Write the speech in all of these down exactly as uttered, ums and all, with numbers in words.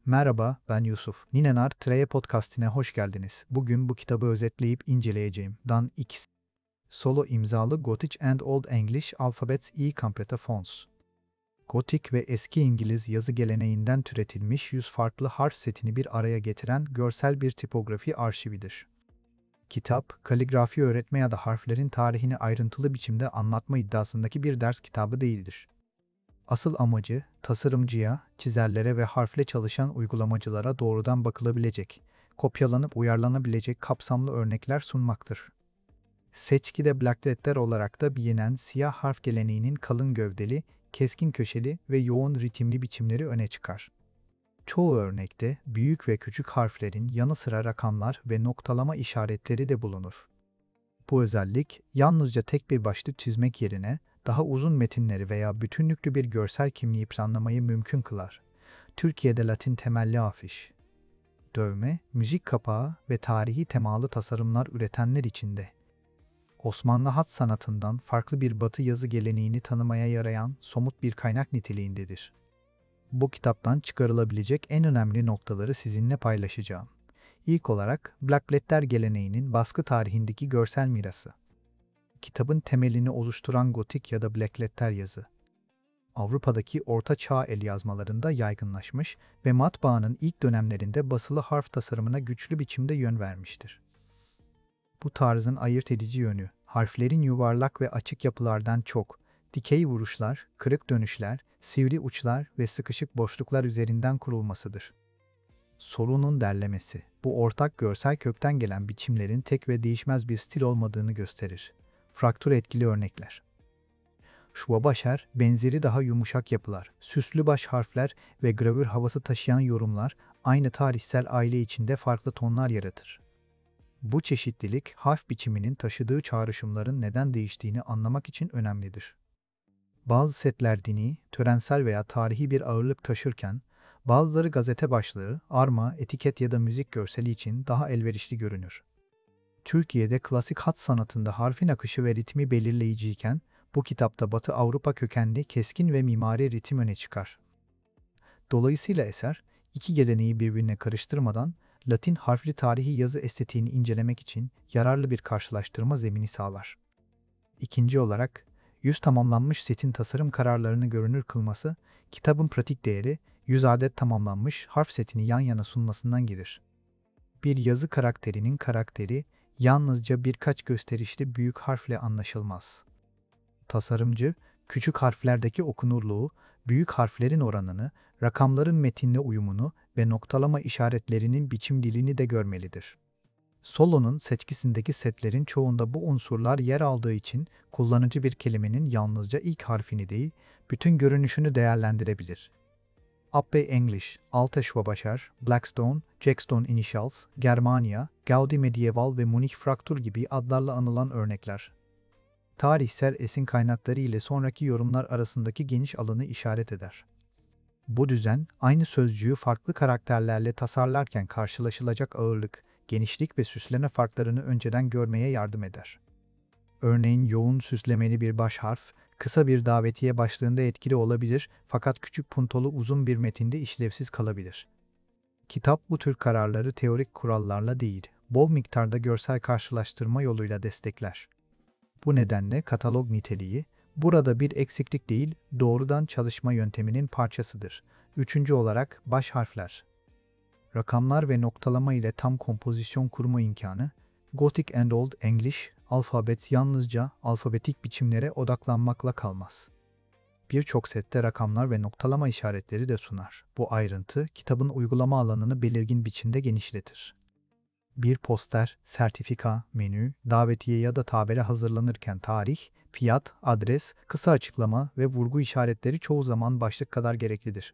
Merhaba, ben Yusuf. Ninenar Treye Podcast'ine hoş geldiniz. Bugün bu kitabı özetleyip inceleyeceğim. Dan X. Solo imzalı Gothic and Old English Alphabets e Complete Fonts. Gotik ve eski İngiliz yazı geleneğinden türetilmiş yüz farklı harf setini bir araya getiren görsel bir tipografi arşividir. Kitap, kaligrafi öğretme ya da harflerin tarihini ayrıntılı biçimde anlatma iddiasındaki bir ders kitabı değildir. Asıl amacı, tasarımcıya, çizerlere ve harfle çalışan uygulamacılara doğrudan bakılabilecek, kopyalanıp uyarlanabilecek kapsamlı örnekler sunmaktır. Seçkide Blackletter olarak da bilinen siyah harf geleneğinin kalın gövdeli, keskin köşeli ve yoğun ritimli biçimleri öne çıkar. Çoğu örnekte büyük ve küçük harflerin yanı sıra rakamlar ve noktalama işaretleri de bulunur. Bu özellik, yalnızca tek bir başlık çizmek yerine, daha uzun metinleri veya bütünlüklü bir görsel kimliği planlamayı mümkün kılar. Türkiye'de Latin temelli afiş, dövme, müzik kapağı ve tarihi temalı tasarımlar üretenler için de Osmanlı hat sanatından farklı bir batı yazı geleneğini tanımaya yarayan somut bir kaynak niteliğindedir. Bu kitaptan çıkarılabilecek en önemli noktaları sizinle paylaşacağım. İlk olarak Blackletter geleneğinin baskı tarihindeki görsel mirası. Kitabın temelini oluşturan gotik ya da Blackletter yazı, Avrupa'daki Orta Çağ el yazmalarında yaygınlaşmış ve matbaanın ilk dönemlerinde basılı harf tasarımına güçlü biçimde yön vermiştir. Bu tarzın ayırt edici yönü, harflerin yuvarlak ve açık yapılardan çok, dikey vuruşlar, kırık dönüşler, sivri uçlar ve sıkışık boşluklar üzerinden kurulmasıdır. Sorunun derlemesi, bu ortak görsel kökten gelen biçimlerin tek ve değişmez bir stil olmadığını gösterir. Fraktür etkili örnekler. Schwabacher, benzeri daha yumuşak yapılar, süslü baş harfler ve gravür havası taşıyan yorumlar aynı tarihsel aile içinde farklı tonlar yaratır. Bu çeşitlilik, harf biçiminin taşıdığı çağrışımların neden değiştiğini anlamak için önemlidir. Bazı setler dini, törensel veya tarihi bir ağırlık taşırken, bazıları gazete başlığı, arma, etiket ya da müzik görseli için daha elverişli görünür. Türkiye'de klasik hat sanatında harfin akışı ve ritmi belirleyiciyken, bu kitapta Batı Avrupa kökenli keskin ve mimari ritim öne çıkar. Dolayısıyla eser, iki geleneği birbirine karıştırmadan, Latin harfli tarihi yazı estetiğini incelemek için yararlı bir karşılaştırma zemini sağlar. İkinci olarak, yüz tamamlanmış setin tasarım kararlarını görünür kılması, kitabın pratik değeri, yüz adet tamamlanmış harf setini yan yana sunmasından gelir. Bir yazı karakterinin karakteri, yalnızca birkaç gösterişli büyük harfle anlaşılmaz. Tasarımcı, küçük harflerdeki okunurluğu, büyük harflerin oranını, rakamların metinle uyumunu ve noktalama işaretlerinin biçim dilini de görmelidir. Solo'nun seçkisindeki setlerin çoğunda bu unsurlar yer aldığı için kullanıcı bir kelimenin yalnızca ilk harfini değil, bütün görünüşünü değerlendirebilir. Abbey English, Alte Schwabacher, Blackstone, Jackstone Initials, Germania, Gaudi Medieval ve Munich Fraktur gibi adlarla anılan örnekler. Tarihsel esin kaynakları ile sonraki yorumlar arasındaki geniş alanı işaret eder. Bu düzen, aynı sözcüğü farklı karakterlerle tasarlarken karşılaşılacak ağırlık, genişlik ve süsleme farklarını önceden görmeye yardım eder. Örneğin yoğun süslemeli bir baş harf, kısa bir davetiye başlığında etkili olabilir fakat küçük puntolu uzun bir metinde işlevsiz kalabilir. Kitap bu tür kararları teorik kurallarla değil, bol miktarda görsel karşılaştırma yoluyla destekler. Bu nedenle katalog niteliği, burada bir eksiklik değil, doğrudan çalışma yönteminin parçasıdır. Üçüncü olarak baş harfler. Rakamlar ve noktalama ile tam kompozisyon kurma imkanı, Gothic and Old English, Alphabets yalnızca alfabetik biçimlere odaklanmakla kalmaz. Birçok sette rakamlar ve noktalama işaretleri de sunar. Bu ayrıntı, kitabın uygulama alanını belirgin biçimde genişletir. Bir poster, sertifika, menü, davetiye ya da tabela hazırlanırken tarih, fiyat, adres, kısa açıklama ve vurgu işaretleri çoğu zaman başlık kadar gereklidir.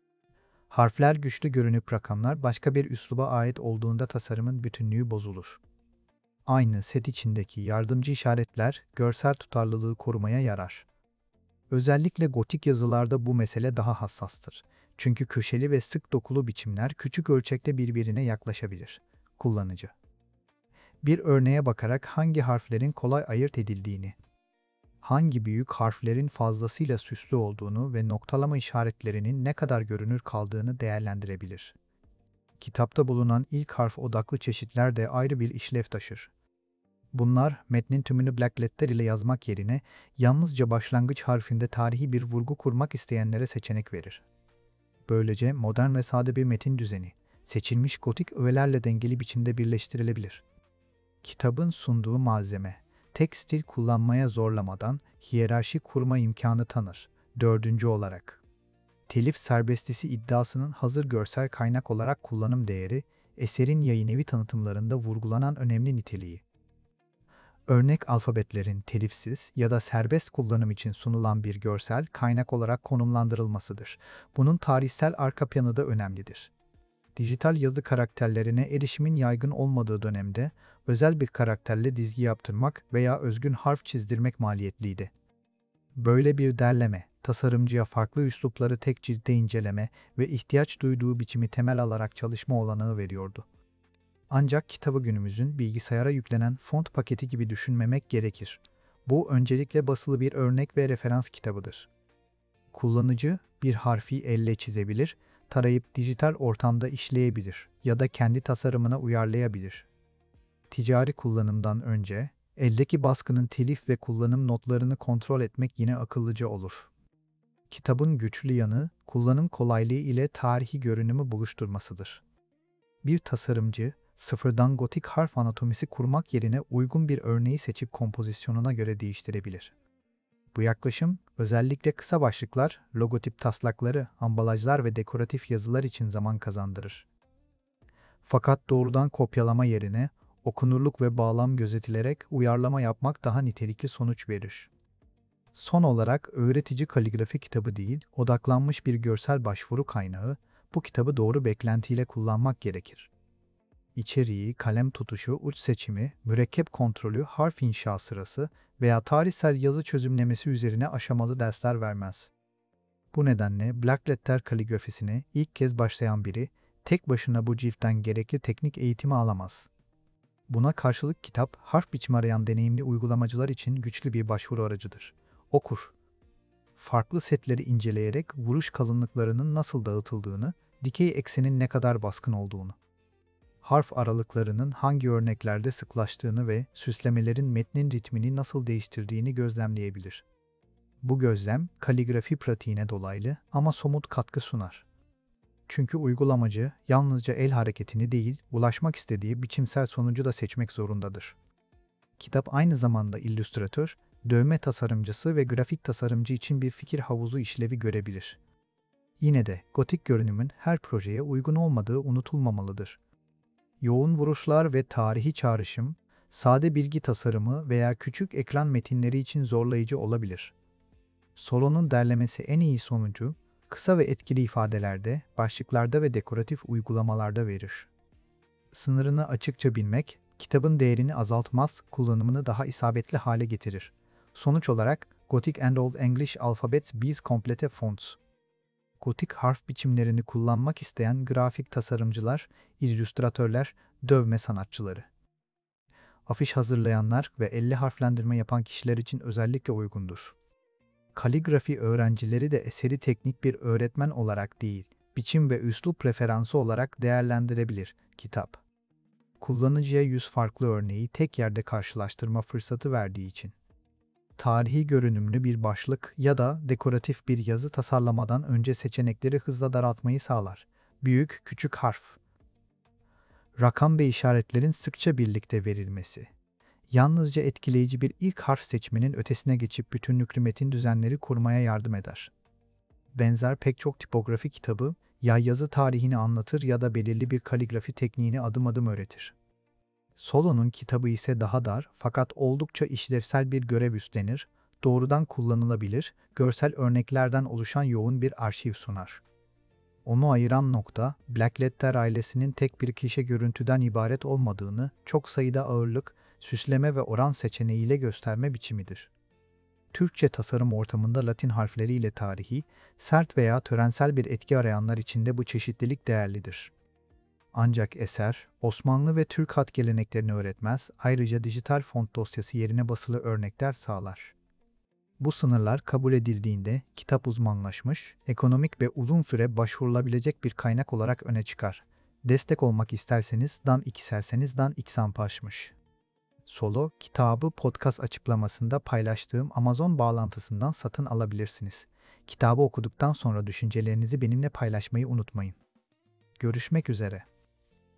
Harfler güçlü görünüp rakamlar başka bir üsluba ait olduğunda tasarımın bütünlüğü bozulur. Aynı set içindeki yardımcı işaretler görsel tutarlılığı korumaya yarar. Özellikle gotik yazılarda bu mesele daha hassastır. Çünkü köşeli ve sık dokulu biçimler küçük ölçekte birbirine yaklaşabilir. Kullanıcı. Bir örneğe bakarak hangi harflerin kolay ayırt edildiğini. hangi büyük harflerin fazlasıyla süslü olduğunu ve noktalama işaretlerinin ne kadar görünür kaldığını değerlendirebilir. Kitapta bulunan ilk harf odaklı çeşitler de ayrı bir işlev taşır. Bunlar, metnin tümünü blackletter ile yazmak yerine yalnızca başlangıç harfinde tarihi bir vurgu kurmak isteyenlere seçenek verir. Böylece modern ve sade bir metin düzeni, seçilmiş gotik öğelerle dengeli biçimde birleştirilebilir. Kitabın sunduğu malzeme, tek stil kullanmaya zorlamadan hiyerarşi kurma imkanı tanır. Dördüncü olarak, telif serbestisi iddiasının hazır görsel kaynak olarak kullanım değeri, eserin yayınevi tanıtımlarında vurgulanan önemli niteliği. Örnek alfabetlerin telifsiz ya da serbest kullanım için sunulan bir görsel kaynak olarak konumlandırılmasıdır. Bunun tarihsel arka planı da önemlidir. Dijital yazı karakterlerine erişimin yaygın olmadığı dönemde özel bir karakterle dizgi yaptırmak veya özgün harf çizdirmek maliyetliydi. Böyle bir derleme, tasarımcıya farklı üslupları tek ciltte inceleme ve ihtiyaç duyduğu biçimi temel alarak çalışma olanağı veriyordu. Ancak kitabı günümüzün bilgisayara yüklenen font paketi gibi düşünmemek gerekir. Bu öncelikle basılı bir örnek ve referans kitabıdır. Kullanıcı bir harfi elle çizebilir, tarayıp dijital ortamda işleyebilir ya da kendi tasarımına uyarlayabilir. Ticari kullanımdan önce, eldeki baskının telif ve kullanım notlarını kontrol etmek yine akıllıca olur. Kitabın güçlü yanı, kullanım kolaylığı ile tarihi görünümü buluşturmasıdır. Bir tasarımcı, sıfırdan gotik harf anatomisi kurmak yerine uygun bir örneği seçip kompozisyonuna göre değiştirebilir. Bu yaklaşım, özellikle kısa başlıklar, logotip taslakları, ambalajlar ve dekoratif yazılar için zaman kazandırır. Fakat doğrudan kopyalama yerine, okunurluk ve bağlam gözetilerek uyarlama yapmak daha nitelikli sonuç verir. Son olarak öğretici kaligrafi kitabı değil, odaklanmış bir görsel başvuru kaynağı, bu kitabı doğru beklentiyle kullanmak gerekir. İçeriği, kalem tutuşu, uç seçimi, mürekkep kontrolü, harf inşa sırası veya tarihsel yazı çözümlemesi üzerine aşamalı dersler vermez. Bu nedenle blackletter kaligrafisine ilk kez başlayan biri, tek başına bu ciltten gerekli teknik eğitimi alamaz. Buna karşılık kitap, harf biçimi arayan deneyimli uygulamacılar için güçlü bir başvuru aracıdır. Okur. Farklı setleri inceleyerek vuruş kalınlıklarının nasıl dağıtıldığını, dikey eksenin ne kadar baskın olduğunu, harf aralıklarının hangi örneklerde sıklaştığını ve süslemelerin metnin ritmini nasıl değiştirdiğini gözlemleyebilir. Bu gözlem, kaligrafi pratiğine dolaylı ama somut katkı sunar. Çünkü uygulamacı yalnızca el hareketini değil, ulaşmak istediği biçimsel sonucu da seçmek zorundadır. Kitap aynı zamanda illüstratör, dövme tasarımcısı ve grafik tasarımcı için bir fikir havuzu işlevi görebilir. Yine de gotik görünümün her projeye uygun olmadığı unutulmamalıdır. Yoğun vuruşlar ve tarihi çağrışım, sade bilgi tasarımı veya küçük ekran metinleri için zorlayıcı olabilir. Solo'nun derlemesi en iyi sonucu, kısa ve etkili ifadelerde, başlıklarda ve dekoratif uygulamalarda verir. Sınırını açıkça bilmek, kitabın değerini azaltmaz, kullanımını daha isabetli hale getirir. Sonuç olarak, Gothic and Old English Alphabets Biz Complete Fonts. Gotik harf biçimlerini kullanmak isteyen grafik tasarımcılar, illüstratörler, dövme sanatçıları, afiş hazırlayanlar ve elle harflendirme yapan kişiler için özellikle uygundur. Kaligrafi öğrencileri de eseri teknik bir öğretmen olarak değil, biçim ve üslup referansı olarak değerlendirebilir. Kitap, kullanıcıya yüz farklı örneği tek yerde karşılaştırma fırsatı verdiği için, tarihi görünümlü bir başlık ya da dekoratif bir yazı tasarlamadan önce seçenekleri hızla daraltmayı sağlar. Büyük, küçük harf, rakam ve işaretlerin sıkça birlikte verilmesi, yalnızca etkileyici bir ilk harf seçmenin ötesine geçip bütünlüklü metin düzenleri kurmaya yardım eder. Benzer pek çok tipografi kitabı, ya yazı tarihini anlatır ya da belirli bir kaligrafi tekniğini adım adım öğretir. Solo'nun kitabı ise daha dar fakat oldukça işlevsel bir görev üstlenir, doğrudan kullanılabilir, görsel örneklerden oluşan yoğun bir arşiv sunar. Onu ayıran nokta, Blackletter ailesinin tek bir klişe görüntüden ibaret olmadığını, çok sayıda ağırlık, süsleme ve oran seçeneğiyle gösterme biçimidir. Türkçe tasarım ortamında Latin harfleriyle tarihi, sert veya törensel bir etki arayanlar için de bu çeşitlilik değerlidir. Ancak eser, Osmanlı ve Türk hat geleneklerini öğretmez, ayrıca dijital font dosyası yerine basılı örnekler sağlar. Bu sınırlar kabul edildiğinde kitap uzmanlaşmış, ekonomik ve uzun süre başvurulabilecek bir kaynak olarak öne çıkar. Destek olmak isterseniz Dan isterseniz Dan Xampaşmış. Solo, kitabı podcast açıklamasında paylaştığım Amazon bağlantısından satın alabilirsiniz. Kitabı okuduktan sonra düşüncelerinizi benimle paylaşmayı unutmayın. Görüşmek üzere.